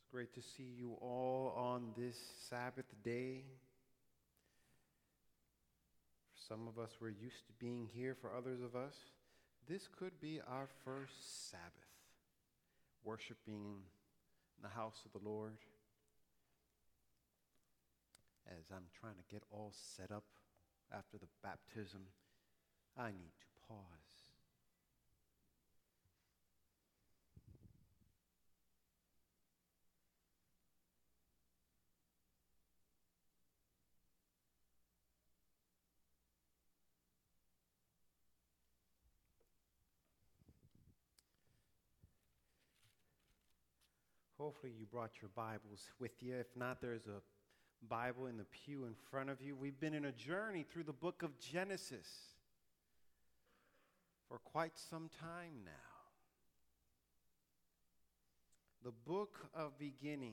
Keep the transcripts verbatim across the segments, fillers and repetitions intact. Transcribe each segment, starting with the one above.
Great to see you all on this Sabbath day. For some of us, we're used to being here. For others of us, this could be our first Sabbath, worshiping in the house of the Lord. As I'm trying to get all set up after the baptism, I need to pause. Hopefully you brought your Bibles with you. If not, there's a Bible in the pew in front of you. We've been in a journey through the book of Genesis for quite some time now. The book of beginnings.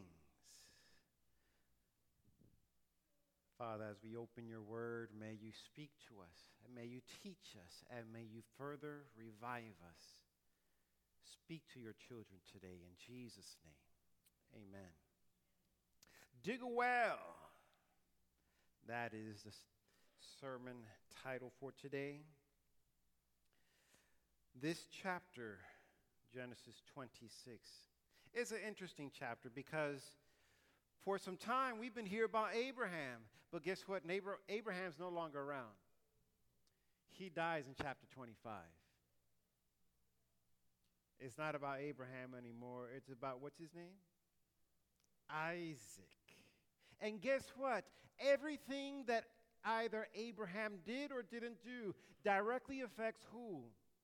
Father, as we open your word, may you speak to us, and may you teach us, and may you further revive us. Speak to your children today in Jesus' name. Amen. Dig a well. That is the sermon title for today. This chapter, Genesis twenty-six, is an interesting chapter because for some time we've been hearing about Abraham. But guess what? Neighbor, Abraham's no longer around. He dies in chapter twenty-five. It's not about Abraham anymore. It's about, what's his name? Isaac. And guess what? Everything that either Abraham did or didn't do directly affects who?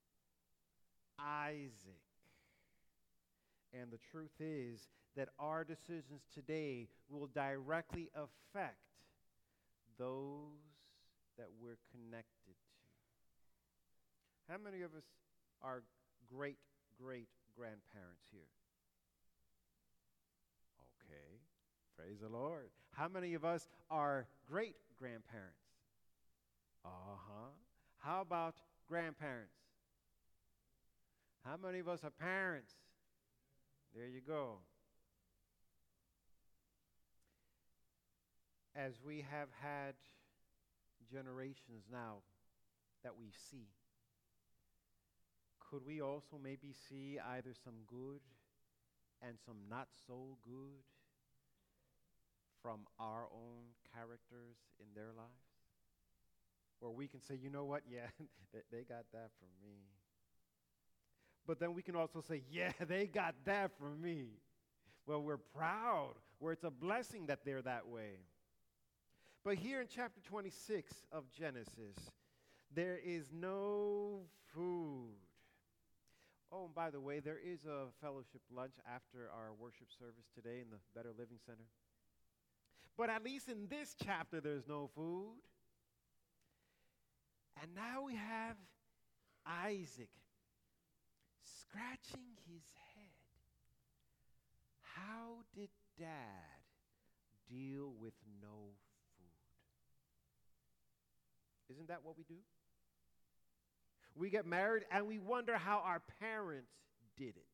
Isaac. And the truth is that our decisions today will directly affect those that we're connected to. How many of us are great, great grandparents here? Okay, praise the Lord. How many of us are great grandparents? Uh-huh. How about grandparents? How many of us are parents? There you go. As we have had generations now that we see, could we also maybe see either some good and some not so good from our own characters in their lives? Or we can say, you know what, yeah, they got that from me. But then we can also say, yeah, they got that from me. Well, we're proud, where it's a blessing that they're that way. But here in chapter twenty-six of Genesis, there is no food. Oh, and by the way, there is a fellowship lunch after our worship service today in the Better Living Center. But at least in this chapter, there's no food. And now we have Isaac scratching his head. How did Dad deal with no food? Isn't that what we do? We get married and we wonder how our parents did it.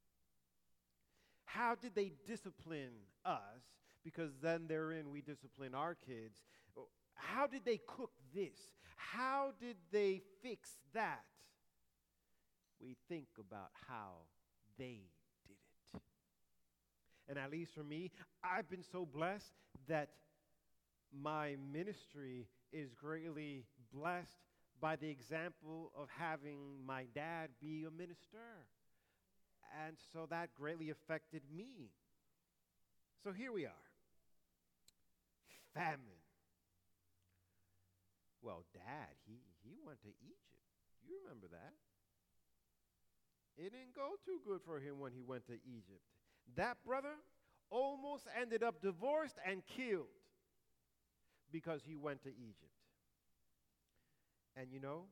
How did they discipline us? Because then therein we discipline our kids. How did they cook this? How did they fix that? We think about how they did it. And at least for me, I've been so blessed that my ministry is greatly blessed by the example of having my dad be a minister. And so that greatly affected me. So here we are. Famine. Well, Dad, he, he went to Egypt. You remember that. It didn't go too good for him when he went to Egypt. That brother almost ended up divorced and killed because he went to Egypt. And you know,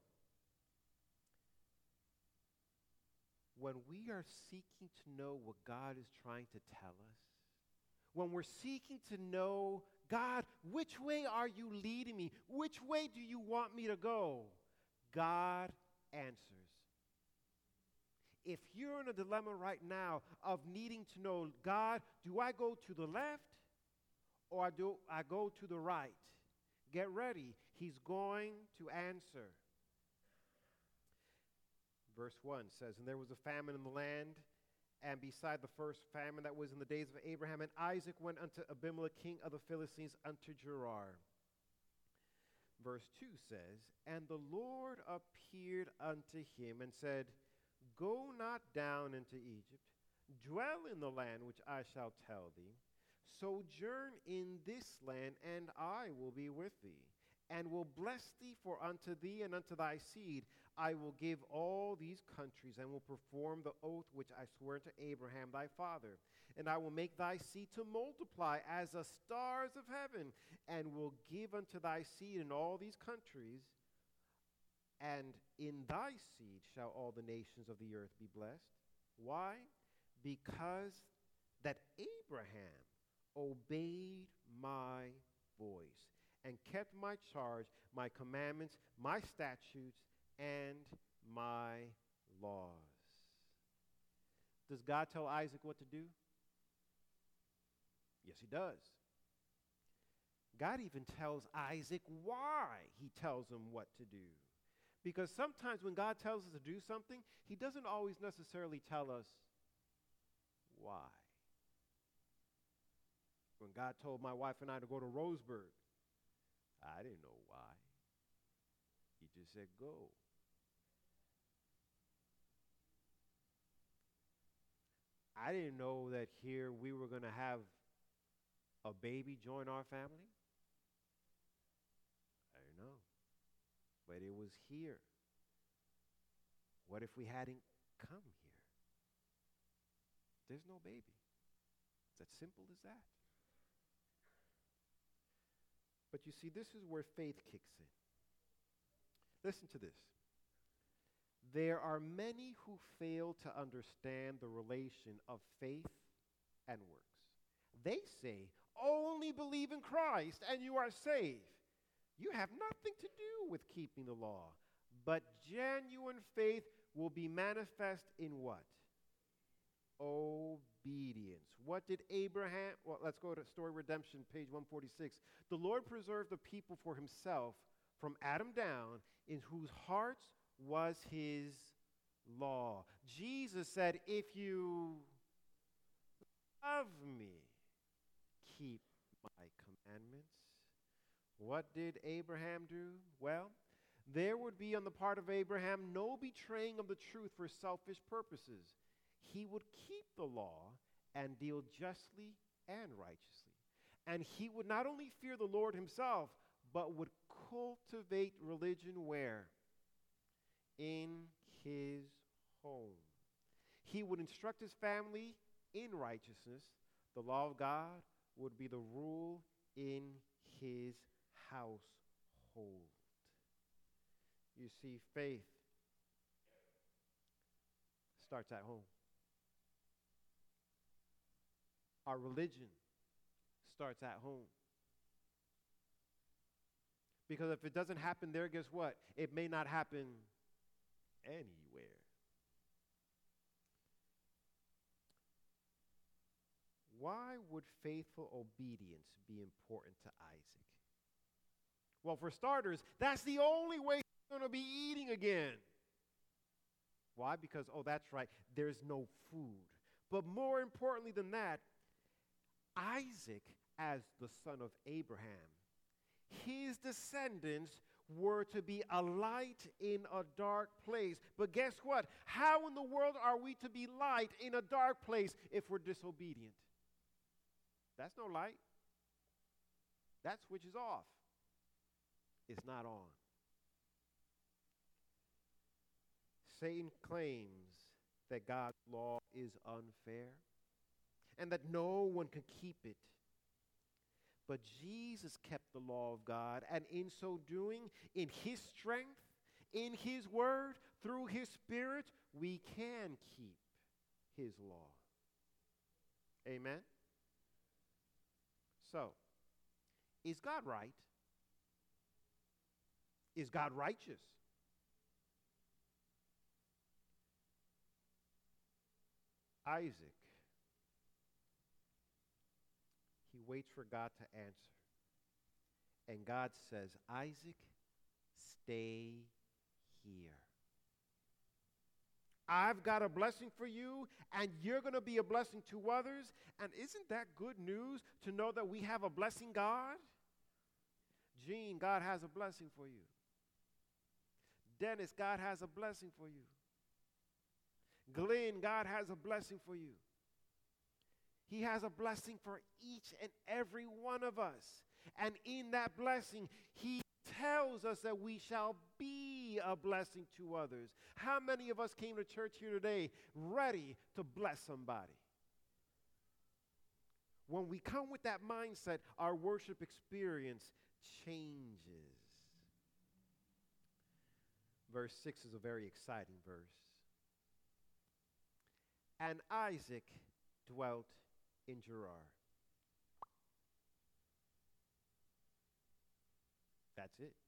when we are seeking to know what God is trying to tell us, when we're seeking to know, God, which way are you leading me? Which way do you want me to go? God answers. If you're in a dilemma right now of needing to know, God, do I go to the left or do I go to the right? Get ready. He's going to answer. Verse one says, and there was a famine in the land, and beside the first famine that was in the days of Abraham, and Isaac went unto Abimelech, king of the Philistines, unto Gerar. Verse two says, and the Lord appeared unto him and said, go not down into Egypt, dwell in the land which I shall tell thee, sojourn in this land, and I will be with thee, and will bless thee, for unto thee and unto thy seed I will give all these countries, and will perform the oath which I swore to Abraham thy father. And I will make thy seed to multiply as the stars of heaven, and will give unto thy seed in all these countries, and in thy seed shall all the nations of the earth be blessed. Why? Because that Abraham obeyed my voice, and kept my charge, my commandments, my statutes, and my laws. Does God tell Isaac what to do? Yes, he does. God even tells Isaac why he tells him what to do. Because sometimes when God tells us to do something, he doesn't always necessarily tell us why. When God told my wife and I to go to Roseburg, I didn't know why. He just said, go. I didn't know that here we were going to have a baby join our family. I don't know. But it was here. What if we hadn't come here? There's no baby. It's as simple as that. But you see, this is where faith kicks in. Listen to this. There are many who fail to understand the relation of faith and works. They say, only believe in Christ and you are saved. You have nothing to do with keeping the law. But genuine faith will be manifest in what? Obedience. What did Abraham, well, let's go to Story Redemption, page one forty-six. The Lord preserved the people for himself from Adam down, in whose hearts was his law. Jesus said, if you love me, keep my commandments. What did Abraham do? Well, there would be on the part of Abraham no betraying of the truth for selfish purposes. He would keep the law and deal justly and righteously. And he would not only fear the Lord himself, but would cultivate religion where? In his home. He would instruct his family in righteousness. The law of God would be the rule in his household. You see, faith starts at home. Our religion starts at home. Because if it doesn't happen there, guess what? It may not happen anywhere. Why would faithful obedience be important to Isaac? Well, for starters, that's the only way he's going to be eating again. Why? Because, oh, that's right, there's no food. But more importantly than that, Isaac, as the son of Abraham, his descendants were to be a light in a dark place. But guess what? How in the world are we to be light in a dark place if we're disobedient? That's no light. That switch is off. It's not on. Satan claims that God's law is unfair and that no one can keep it. But Jesus kept the law of God, and in so doing, in his strength, in his word, through his spirit, we can keep his law. Amen? So, is God right? Is God righteous? Isaac, he waits for God to answer. And God says, Isaac, stay here. I've got a blessing for you, and you're going to be a blessing to others. And isn't that good news to know that we have a blessing God? Gene, God has a blessing for you. Dennis, God has a blessing for you. Glenn, God has a blessing for you. He has a blessing for each and every one of us. And in that blessing, he tells us that we shall be a blessing to others. How many of us came to church here today ready to bless somebody? When we come with that mindset, our worship experience changes. Verse six is a very exciting verse. And Isaac dwelt in Gerar. That's it.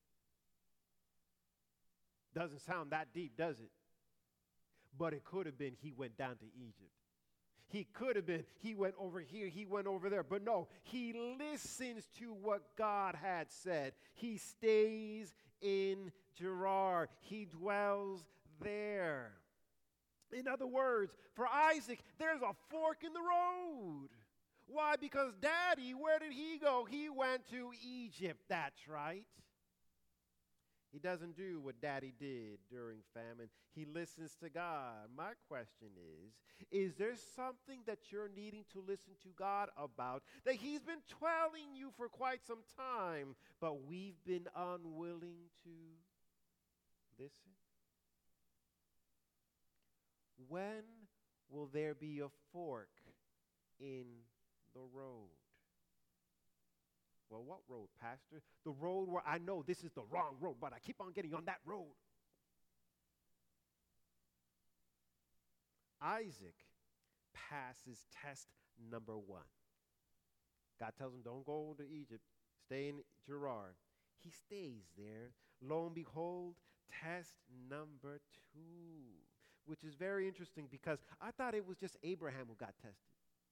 Doesn't sound that deep, does it? But it could have been he went down to Egypt. He could have been he went over here, he went over there. But no, he listens to what God had said. He stays in Gerar. He dwells there. In other words, for Isaac, there's a fork in the road. Why? Because Daddy, where did he go? He went to Egypt. That's right. He doesn't do what Daddy did during famine. He listens to God. My question is, is there something that you're needing to listen to God about that he's been telling you for quite some time, but we've been unwilling to listen? When will there be a fork in the road? Well, what road, Pastor? The road where I know this is the wrong road, but I keep on getting on that road. Isaac passes test number one. God tells him, don't go to Egypt. Stay in Gerar. He stays there. Lo and behold, test number two, which is very interesting because I thought it was just Abraham who got tested.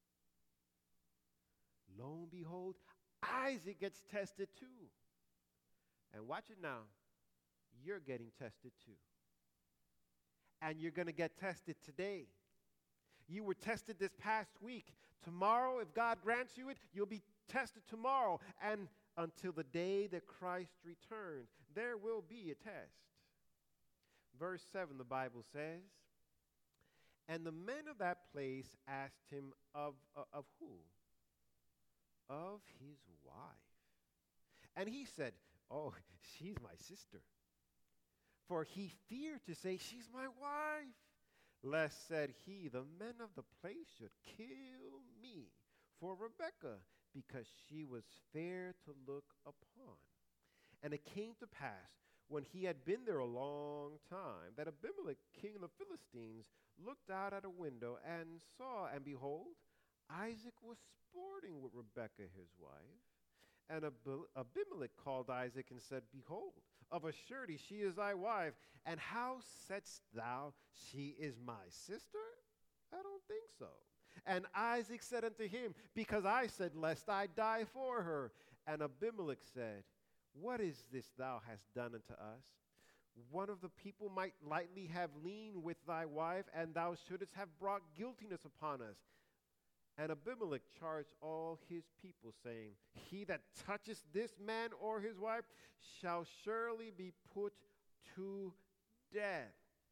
Lo and behold, Isaac gets tested too. And watch it now. You're getting tested too. And you're going to get tested today. You were tested this past week. Tomorrow, if God grants you it, you'll be tested tomorrow. And until the day that Christ returns, there will be a test. Verse seven, the Bible says, and the men of that place asked him of, uh, of who? Of his wife. And he said, oh, she's my sister. For he feared to say, she's my wife. Lest, said he, the men of the place should kill me for Rebekah, because she was fair to look upon. And it came to pass, when he had been there a long time, that Abimelech, king of the Philistines, looked out at a window and saw, and behold, Isaac was sporting with Rebekah his wife. And Ab- Abimelech called Isaac and said, behold, of a surety she is thy wife. And how saidst thou, she is my sister? I don't think so. And Isaac said unto him, because I said, lest I die for her. And Abimelech said, what is this thou hast done unto us? One of the people might lightly have leaned with thy wife, and thou shouldest have brought guiltiness upon us. And Abimelech charged all his people, saying, he that toucheth this man or his wife shall surely be put to death.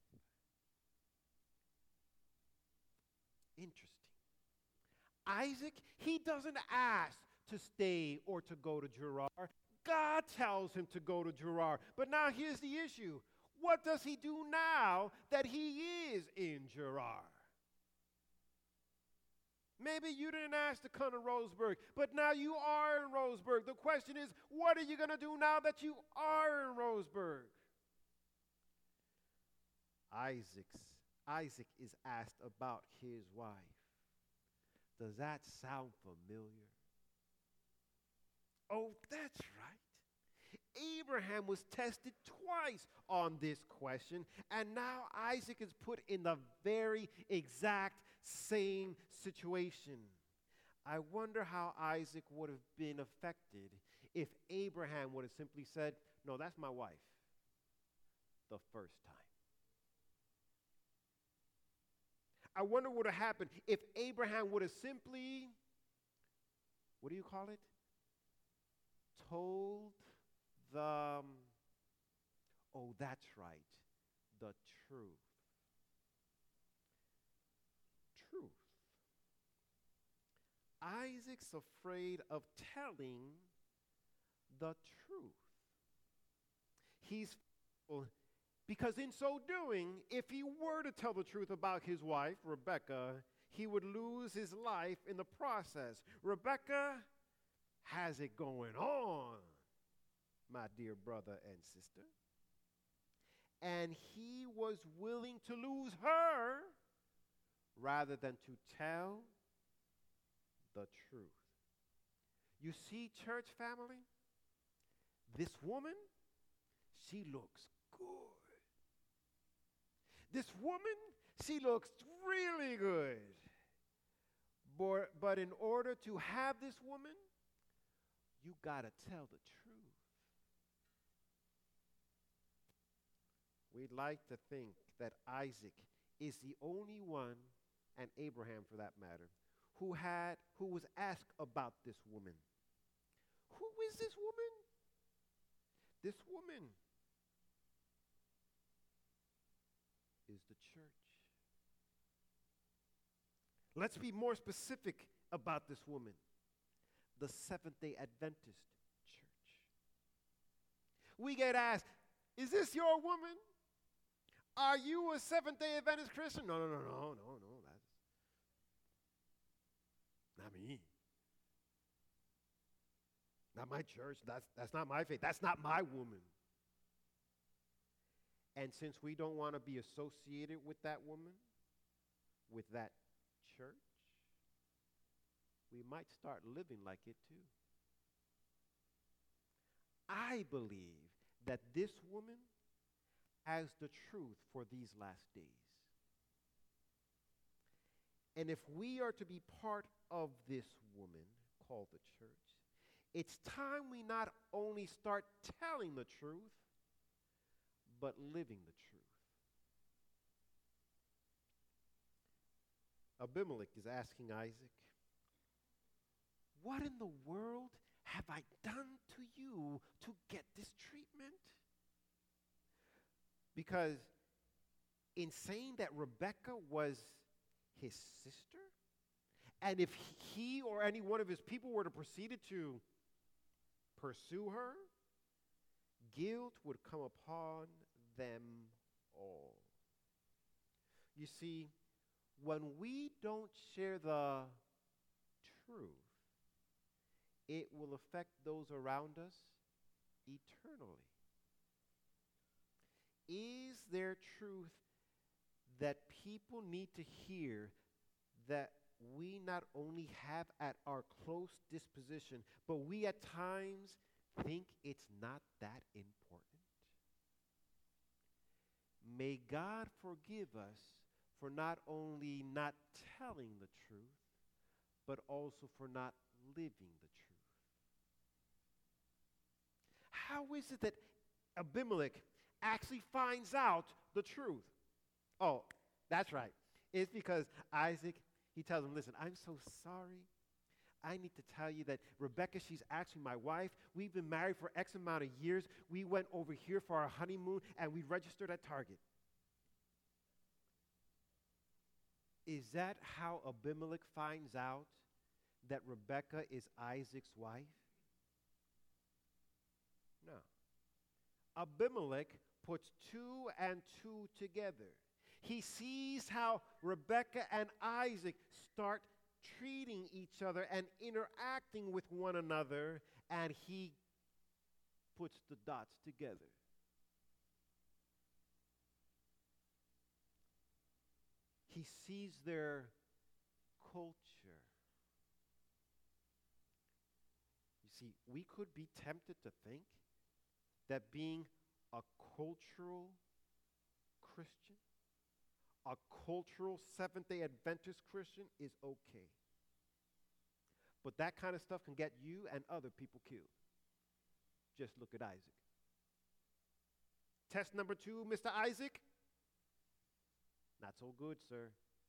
Interesting. Isaac, he doesn't ask to stay or to go to Gerar. God tells him to go to Gerar. But now here's the issue. What does he do now that he is in Gerar? Maybe you didn't ask to come to Roseburg, but now you are in Roseburg. The question is, what are you going to do now that you are in Roseburg? Isaac's, Isaac is asked about his wife. Does that sound familiar? Oh, that's right. Abraham was tested twice on this question, and now Isaac is put in the very exact same situation. I wonder how Isaac would have been affected if Abraham would have simply said, no, that's my wife, the first time. I wonder what would have happened if Abraham would have simply, what do you call it? Told the, um, oh, that's right, the truth. Truth. Isaac's afraid of telling the truth. He's because in so doing, if he were to tell the truth about his wife, Rebekah, he would lose his life in the process. Rebekah has it going on, my dear brother and sister. And he was willing to lose her rather than to tell the truth. You see, church family, this woman, she looks good. This woman, she looks really good. But, but in order to have this woman, you got to tell the truth. We'd like to think that Isaac is the only one, and Abraham for that matter, who had who was asked about this woman. Who is this woman? This woman is the church. Let's be more specific about this woman. The Seventh-day Adventist church. We get asked, is this your woman? Are you a Seventh-day Adventist Christian? No, no, no, no, no, no. That's not me. Not my church. That's, that's not my faith. That's not my woman. And since we don't want to be associated with that woman, with that church, we might start living like it too. I believe that this woman has the truth for these last days. And if we are to be part of this woman called the church, it's time we not only start telling the truth, but living the truth. Abimelech is asking Isaac, what in the world have I done to you to get this treatment? Because in saying that Rebekah was his sister, and if he or any one of his people were to proceed to pursue her, guilt would come upon them all. You see, when we don't share the truth, it will affect those around us eternally. Is there truth that people need to hear that we not only have at our close disposition, but we at times think it's not that important? May God forgive us for not only not telling the truth, but also for not living the truth. How is it that Abimelech actually finds out the truth? Oh, that's right. It's because Isaac, he tells him, listen, I'm so sorry. I need to tell you that Rebekah, she's actually my wife. We've been married for X amount of years. We went over here for our honeymoon, and we registered at Target. Is that how Abimelech finds out that Rebekah is Isaac's wife? No. Abimelech puts two and two together. He sees how Rebekah and Isaac start treating each other and interacting with one another, and he puts the dots together. He sees their culture. You see, we could be tempted to think that being a cultural Christian a cultural Seventh-day Adventist Christian is okay. But that kind of stuff can get you and other people killed. Just look at Isaac. Test number two, Mister Isaac. Not so good, sir.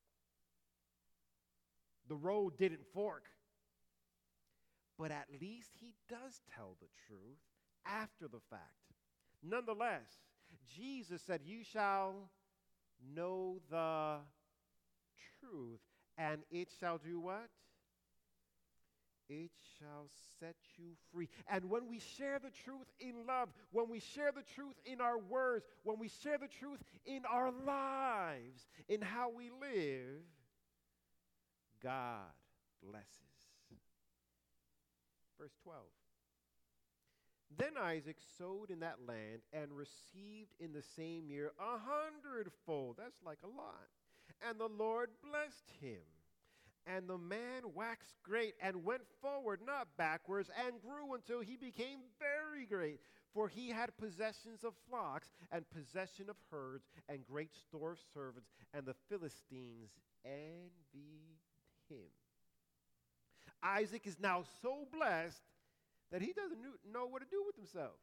The road didn't fork. But at least he does tell the truth after the fact. Nonetheless, Jesus said, you shall know the truth, and it shall do what? It shall set you free. And when we share the truth in love, when we share the truth in our words, when we share the truth in our lives, in how we live, God blesses. Verse twelve. Then Isaac sowed in that land and received in the same year a hundredfold. That's like a lot. And the Lord blessed him. And the man waxed great and went forward, not backwards, and grew until he became very great. For he had possessions of flocks and possession of herds and great store of servants, and the Philistines envied him. Isaac is now so blessed that he doesn't know what to do with himself.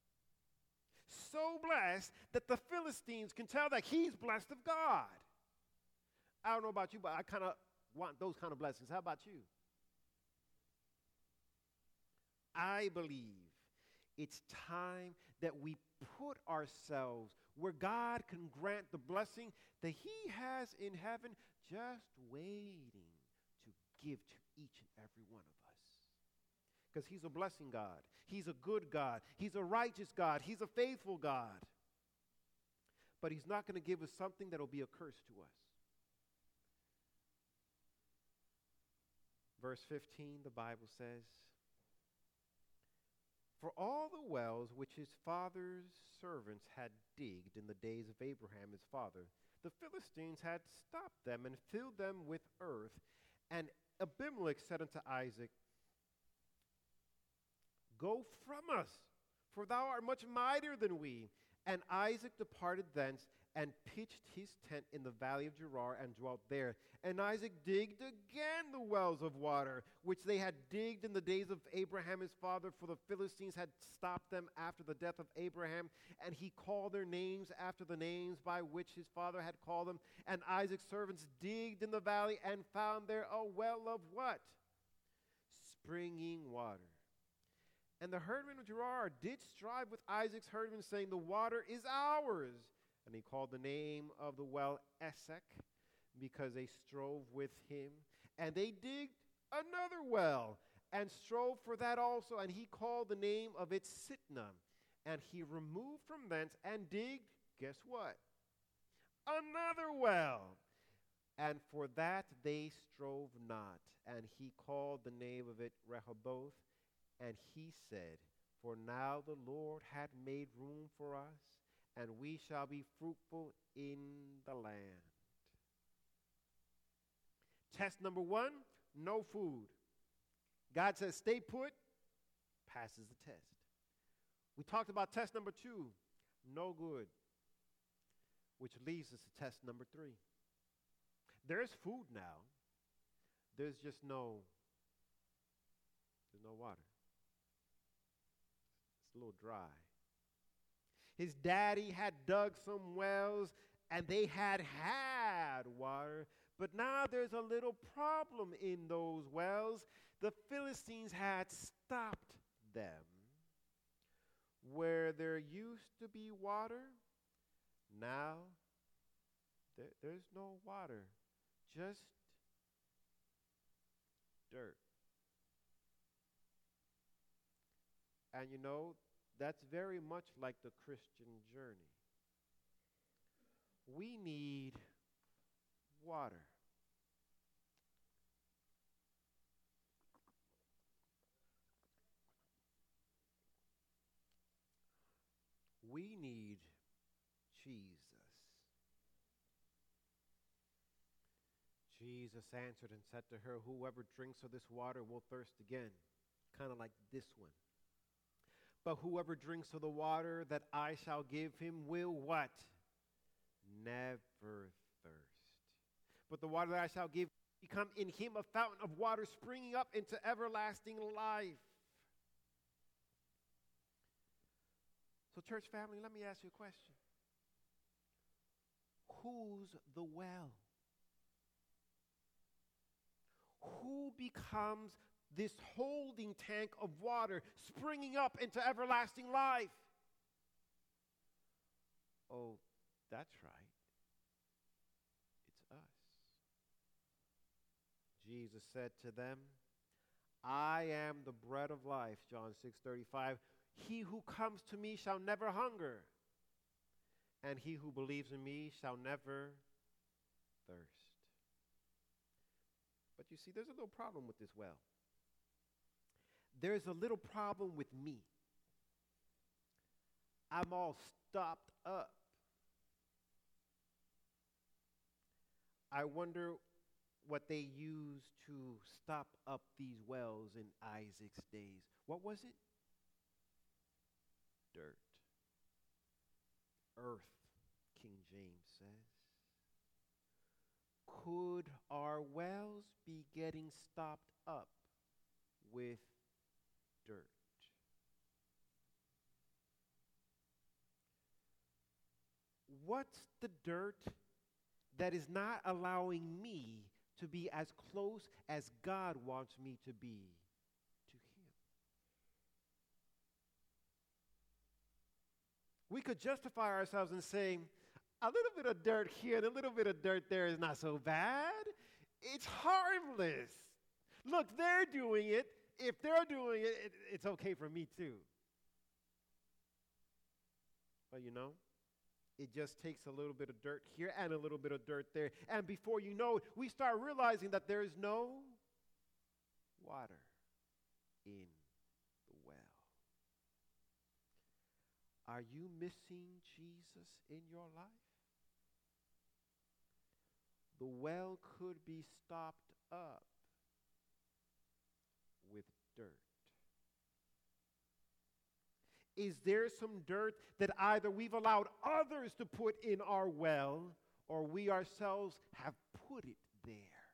So blessed that the Philistines can tell that he's blessed of God. I don't know about you, but I kind of want those kind of blessings. How about you? I believe it's time that we put ourselves where God can grant the blessing that he has in heaven, just waiting to give to each and every one of us. Because he's a blessing God. He's a good God. He's a righteous God. He's a faithful God. But he's not going to give us something that will be a curse to us. Verse fifteen, the Bible says, for all the wells which his father's servants had digged in the days of Abraham his father, the Philistines had stopped them and filled them with earth. And Abimelech said unto Isaac, go from us, for thou art much mightier than we. And Isaac departed thence and pitched his tent in the valley of Gerar and dwelt there. And Isaac digged again the wells of water, which they had digged in the days of Abraham his father, for the Philistines had stopped them after the death of Abraham. And he called their names after the names by which his father had called them. And Isaac's servants digged in the valley and found there a well of what? Springing water. And the herdmen of Gerar did strive with Isaac's herdmen, saying, the water is ours. And he called the name of the well Esek, because they strove with him. And they digged another well, and strove for that also. And he called the name of it Sitnah. And he removed from thence and digged, guess what? Another well. And for that they strove not. And he called the name of it Rehoboth. And he said, for now the Lord hath made room for us, and we shall be fruitful in the land. Test number one, no food. God says, stay put, passes the test. We talked about test number two, no good, which leads us to test number three. There's food now. There's just no, there's no water. It's a little dry. His daddy had dug some wells, and they had had water. But now there's a little problem in those wells. The Philistines had stopped them. Where there used to be water, now there, there's no water, just dirt. And you know, that's very much like the Christian journey. We need water. We need Jesus. Jesus answered and said to her, whoever drinks of this water will thirst again, kind of like this one. But whoever drinks of the water that I shall give him will what? Never thirst. But the water that I shall give, become in him a fountain of water springing up into everlasting life. So, church family, let me ask you a question. Who's the well? Who becomes this holding tank of water springing up into everlasting life? Oh, that's right. It's us. Jesus said to them, I am the bread of life, John six thirty-five. He who comes to me shall never hunger, and he who believes in me shall never thirst. But you see, there's a little problem with this well. There's a little problem with me. I'm all stopped up. I wonder what they used to stop up these wells in Isaac's days. What was it? Dirt. Earth, King James says. Could our wells be getting stopped up with dirt? What's the dirt that is not allowing me to be as close as God wants me to be to him? We could justify ourselves in saying, a little bit of dirt here and a little bit of dirt there is not so bad. It's harmless. Look, they're doing it. If they're doing it, it it's okay for me too. But you know, it just takes a little bit of dirt here and a little bit of dirt there. And before you know it, we start realizing that there is no water in the well. Are you missing Jesus in your life? The well could be stopped up with dirt. Is there some dirt that either we've allowed others to put in our well or we ourselves have put it there?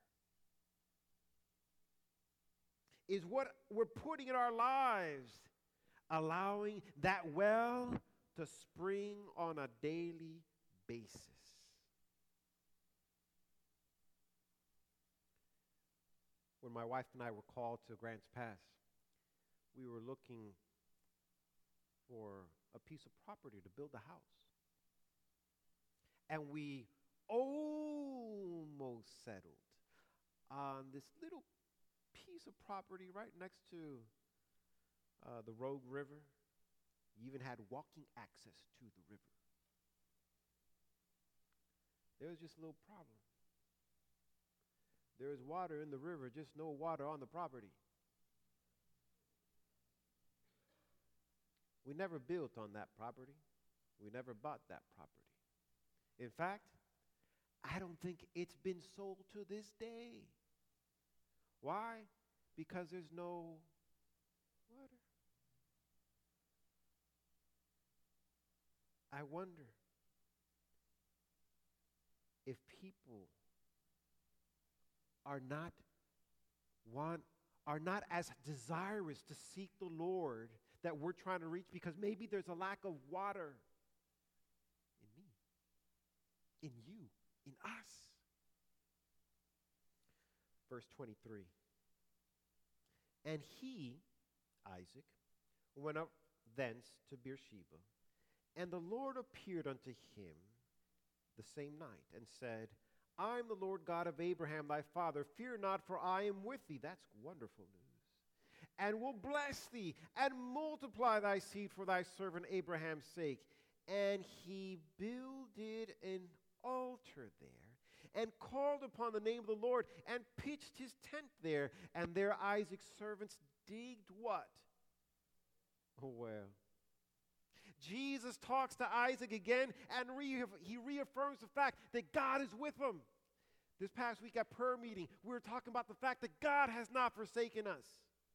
Is what we're putting in our lives allowing that well to spring on a daily basis? When my wife and I were called to Grants Pass, we were looking for a piece of property to build a house. And we almost settled on this little piece of property right next to uh, the Rogue River. You even had walking access to the river. There was just a little problem. There is water in the river, just no water on the property. We never built on that property. We never bought that property. In fact, I don't think it's been sold to this day. Why? Because there's no water. I wonder if people are not want are not as desirous to seek the Lord that we're trying to reach because maybe there's a lack of water in me, in you, in us. Verse twenty-three. And he, Isaac, went up thence to Beersheba, and the Lord appeared unto him the same night and said, I am the Lord God of Abraham thy father. Fear not, for I am with thee. That's wonderful news. And will bless thee and multiply thy seed for thy servant Abraham's sake. And he builded an altar there and called upon the name of the Lord and pitched his tent there. And there Isaac's servants digged what? A well. Jesus talks to Isaac again, and re- he reaffirms the fact that God is with him. This past week at prayer meeting, we were talking about the fact that God has not forsaken us.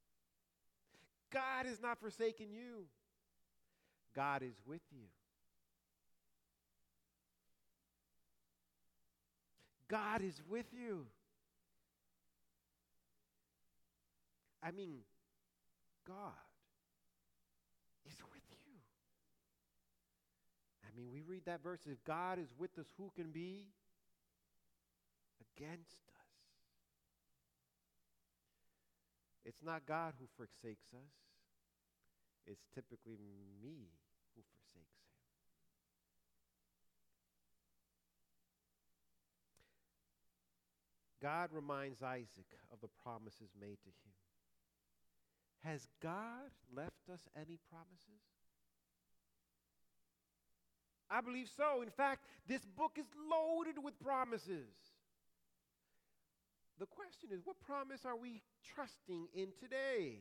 God has not forsaken you. God is with you. God is with you. I mean, God is with you. I mean, we read that verse, if God is with us, who can be against us? It's not God who forsakes us. It's typically me who forsakes him. God reminds Isaac of the promises made to him. Has God left us any promises? I believe so. In fact, this book is loaded with promises. The question is, what promise are we trusting in today?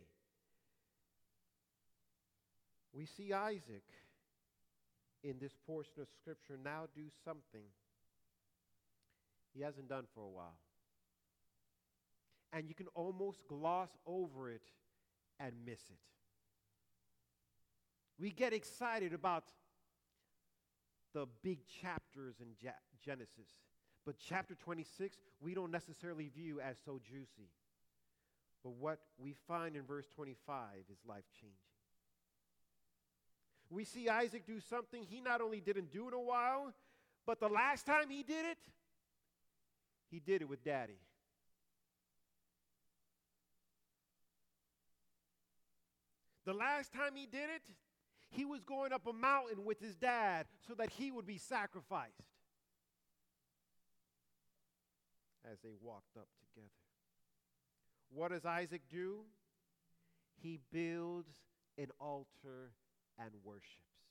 We see Isaac in this portion of Scripture now do something he hasn't done for a while. And you can almost gloss over it and miss it. We get excited about the big chapters in Genesis, but chapter twenty-six we don't necessarily view as so juicy. But what we find in verse twenty-five is life-changing. We see Isaac do something he not only didn't do in a while, but the last time he did it, he did it with Daddy. The last time he did it, he was going up a mountain with his dad so that he would be sacrificed. As they walked up together. What does Isaac do? He builds an altar and worships.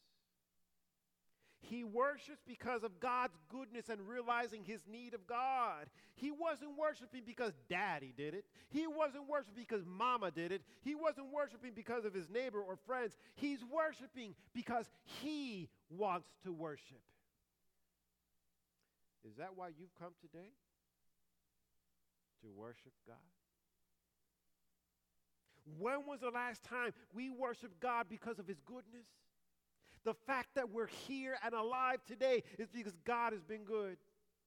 He worships because of God's goodness and realizing his need of God. He wasn't worshiping because Daddy did it. He wasn't worshiping because Mama did it. He wasn't worshiping because of his neighbor or friends. He's worshiping because he wants to worship. Is that why you've come today? To worship God? When was the last time we worshiped God because of his goodness? The fact that we're here and alive today is because God has been good.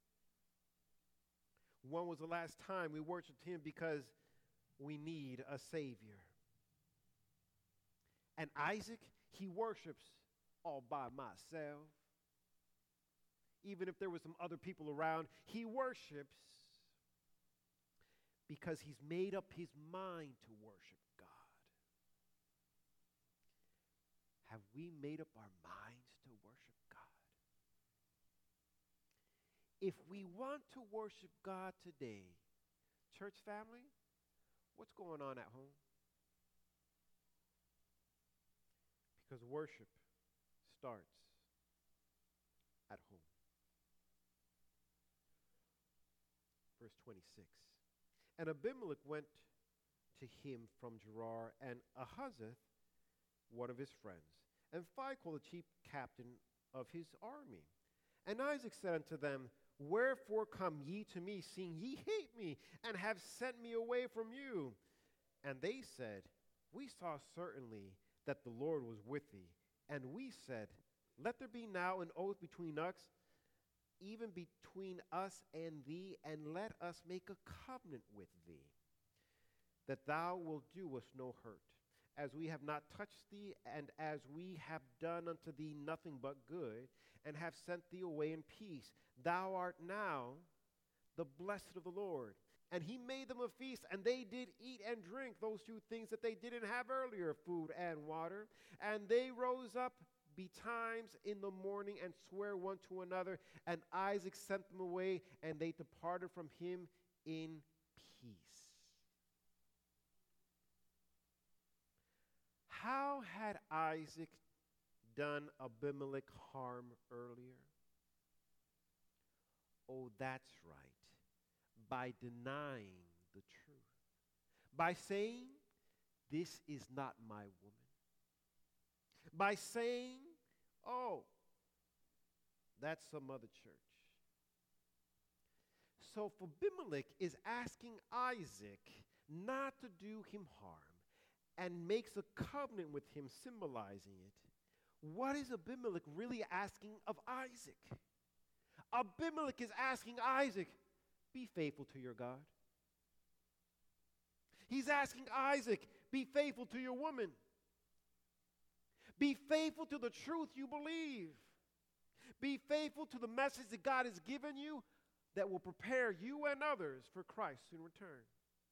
When was the last time we worshiped him because we need a Savior? And Isaac, he worships all by myself. Even if there were some other people around, he worships because he's made up his mind to worship God. Have we made up our minds to worship God? If we want to worship God today, church family, what's going on at home? Because worship starts at home. Verse twenty-six. And Abimelech went to him from Gerar, and Ahuzzath, one of his friends, and Phicol, the chief captain of his army. And Isaac said unto them, Wherefore come ye to me, seeing ye hate me, and have sent me away from you? And they said, We saw certainly that the Lord was with thee. And we said, Let there be now an oath between us, even between us and thee, and let us make a covenant with thee, that thou wilt do us no hurt, as we have not touched thee, and as we have done unto thee nothing but good, and have sent thee away in peace. Thou art now the blessed of the Lord. And he made them a feast, and they did eat and drink those two things that they didn't have earlier, food and water. And they rose up betimes in the morning and swear one to another, and Isaac sent them away, and they departed from him in peace. How had Isaac done Abimelech harm earlier? Oh, that's right. By denying the truth. By saying, this is not my woman. By saying, oh, that's some other church. So Abimelech is asking Isaac not to do him harm and makes a covenant with him, symbolizing it. What is Abimelech really asking of Isaac? Abimelech is asking Isaac, be faithful to your God. He's asking Isaac, be faithful to your woman. Be faithful to the truth you believe. Be faithful to the message that God has given you that will prepare you and others for Christ's soon return.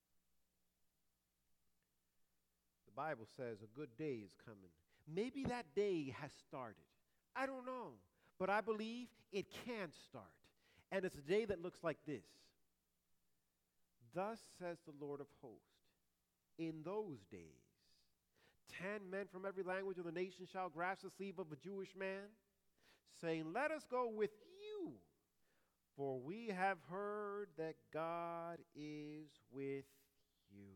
The Bible says a good day is coming. Maybe that day has started. I don't know. But I believe it can start. And it's a day that looks like this. Thus says the Lord of hosts, in those days, ten men from every language of the nation shall grasp the sleeve of a Jewish man, saying, let us go with you, for we have heard that God is with you.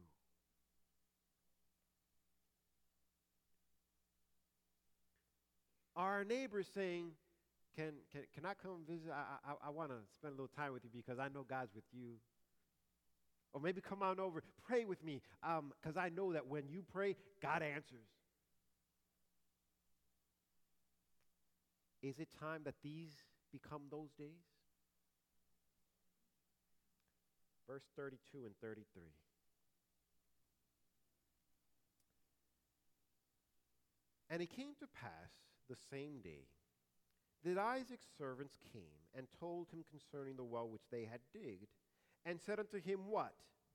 Our neighbor is saying, can, can, can I come visit? I, I, I want to spend a little time with you because I know God's with you. Or maybe come on over, pray with me, because um, I know that when you pray, God answers. Is it time that these become those days? Verse thirty-two and thirty-three. And it came to pass the same day that Isaac's servants came and told him concerning the well which they had digged, and said unto him, what?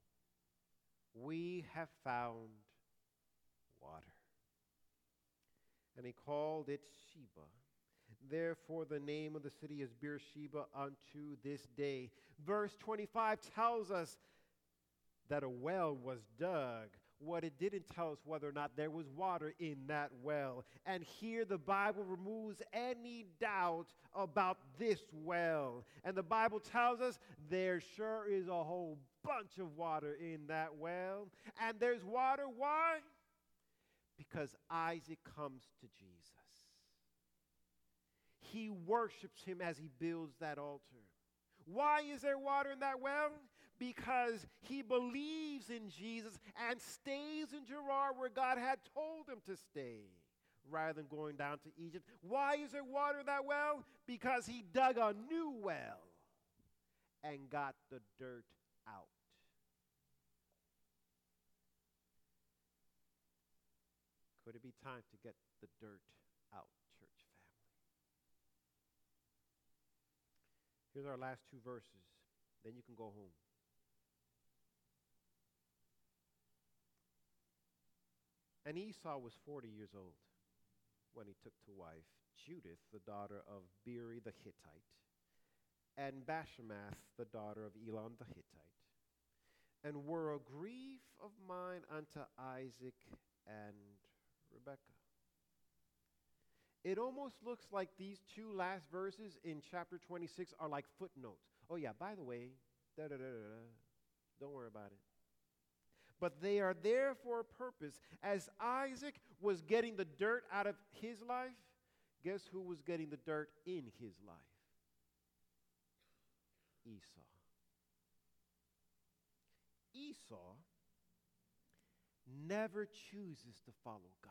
We have found water. And he called it Sheba. Therefore the name of the city is Beersheba unto this day. Verse twenty-five tells us that a well was dug. What it didn't tell us whether or not there was water in that well. And here the Bible removes any doubt about this well. And the Bible tells us there sure is a whole bunch of water in that well. And there's water, why? Because Isaac comes to Jesus. He worships him as he builds that altar. Why is there water in that well? Because he believes in Jesus and stays in Gerar where God had told him to stay rather than going down to Egypt. Why is there water in that well? Because he dug a new well and got the dirt out. Could it be time to get the dirt out, church family? Here's our last two verses. Then you can go home. And Esau was forty years old when he took to wife Judith, the daughter of Beeri the Hittite, and Bashemath, the daughter of Elon the Hittite, and were a grief of mine unto Isaac and Rebekah. It almost looks like these two last verses in chapter twenty-six are like footnotes. Oh yeah, by the way, da da da da da. Don't worry about it. But they are there for a purpose. As Isaac was getting the dirt out of his life, guess who was getting the dirt in his life? Esau. Esau never chooses to follow God.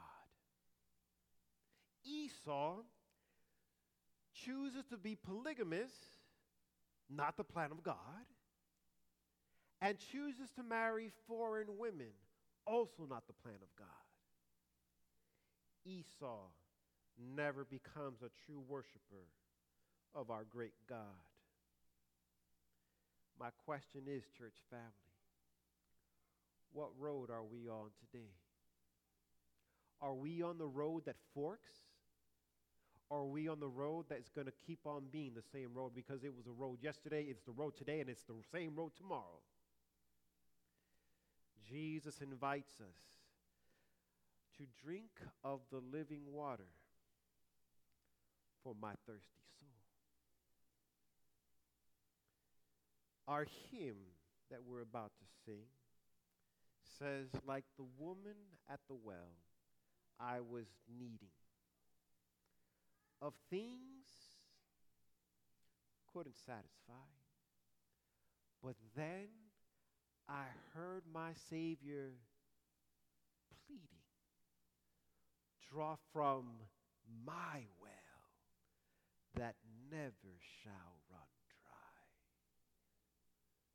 Esau chooses to be polygamous, not the plan of God, and chooses to marry foreign women, also not the plan of God. Esau never becomes a true worshiper of our great God. My question is, church family, what road are we on today? Are we on the road that forks? Or are we on the road that's going to keep on being the same road because it was a road yesterday, it's the road today, and it's the same road tomorrow? Jesus invites us to drink of the living water for my thirsty soul. Our hymn that we're about to sing says, like the woman at the well, I was needing of things couldn't satisfy. But then I heard my Savior pleading, draw from my well that never shall run dry.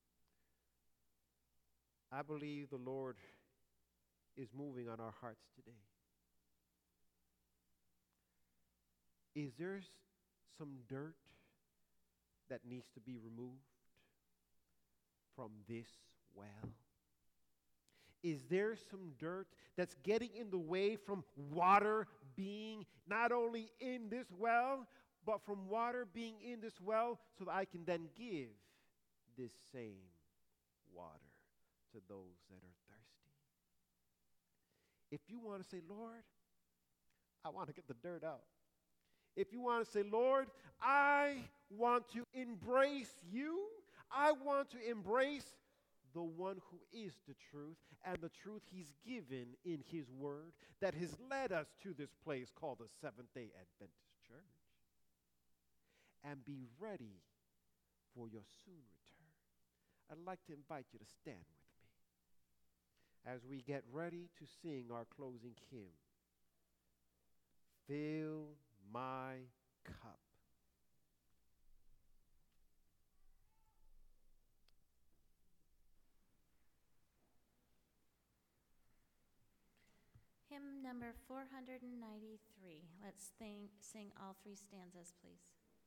I believe the Lord is moving on our hearts today. Is there s- some dirt that needs to be removed from this well? Is there some dirt that's getting in the way from water being not only in this well, but from water being in this well so that I can then give this same water to those that are thirsty? If you want to say, Lord, I want to get the dirt out. If you want to say, Lord, I want to embrace you. I want to embrace the one who is the truth and the truth he's given in his word that has led us to this place called the Seventh-day Adventist Church. And be ready for your soon return. I'd like to invite you to stand with me as we get ready to sing our closing hymn, Fill My Cup. Hymn number four hundred ninety-three. Let's sing, sing all three stanzas, please.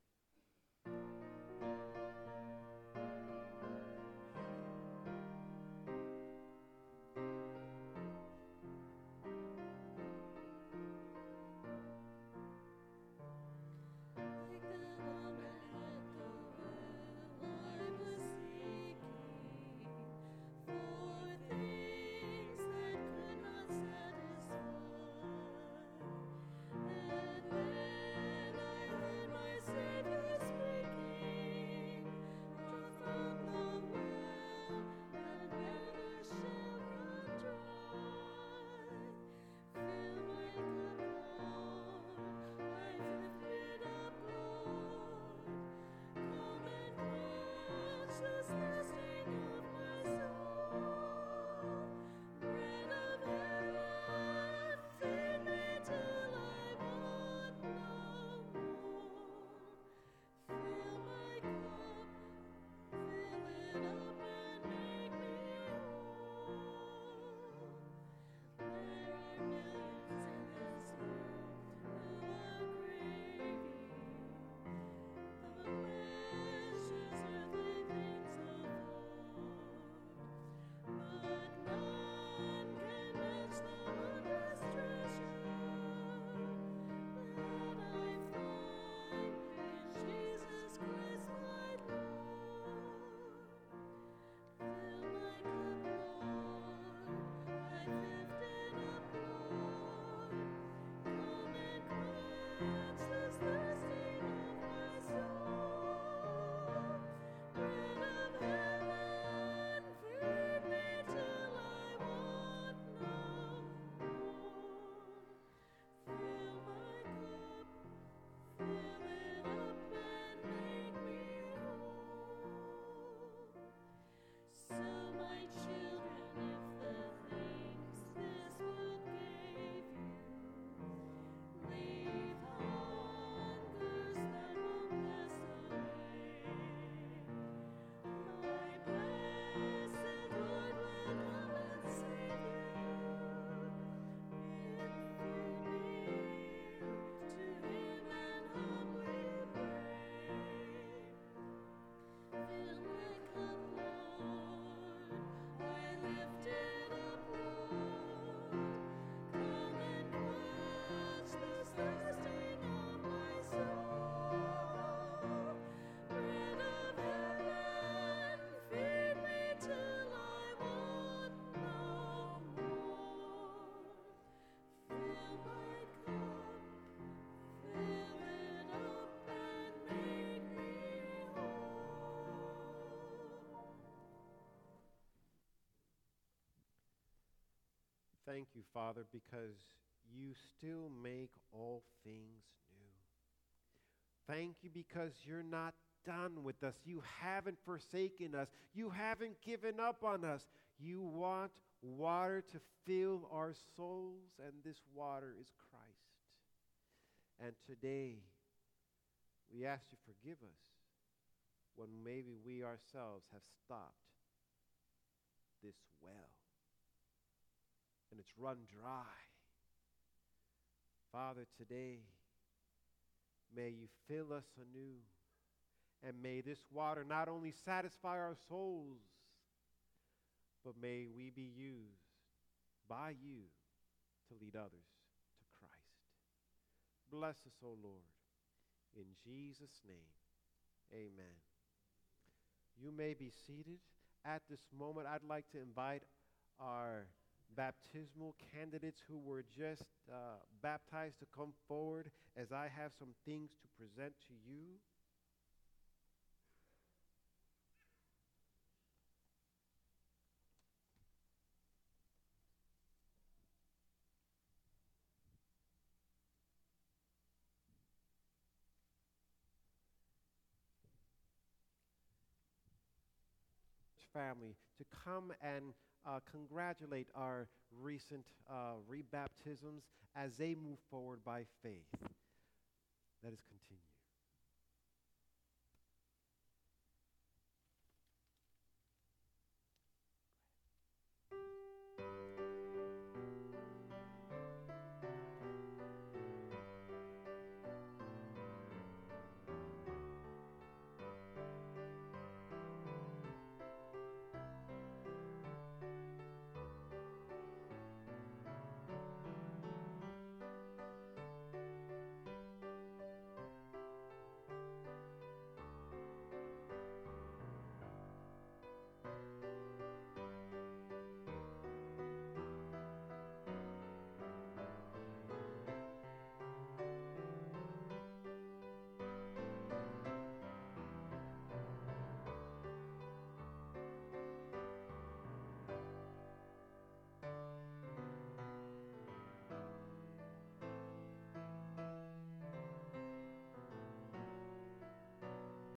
Thank you, Father, because you still make all things new. Thank you because you're not done with us. You haven't forsaken us. You haven't given up on us. You want water to fill our souls, and this water is Christ. And today, we ask you forgive us when maybe we ourselves have stopped this well, and it's run dry. Father, today, may you fill us anew, and may this water not only satisfy our souls, but may we be used by you to lead others to Christ. Bless us, O Lord. In Jesus' name, amen. You may be seated. At this moment, I'd like to invite our baptismal candidates who were just uh, baptized to come forward, as I have some things to present to you. Family to come and uh, congratulate our recent uh, rebaptisms as they move forward by faith. Let us continue.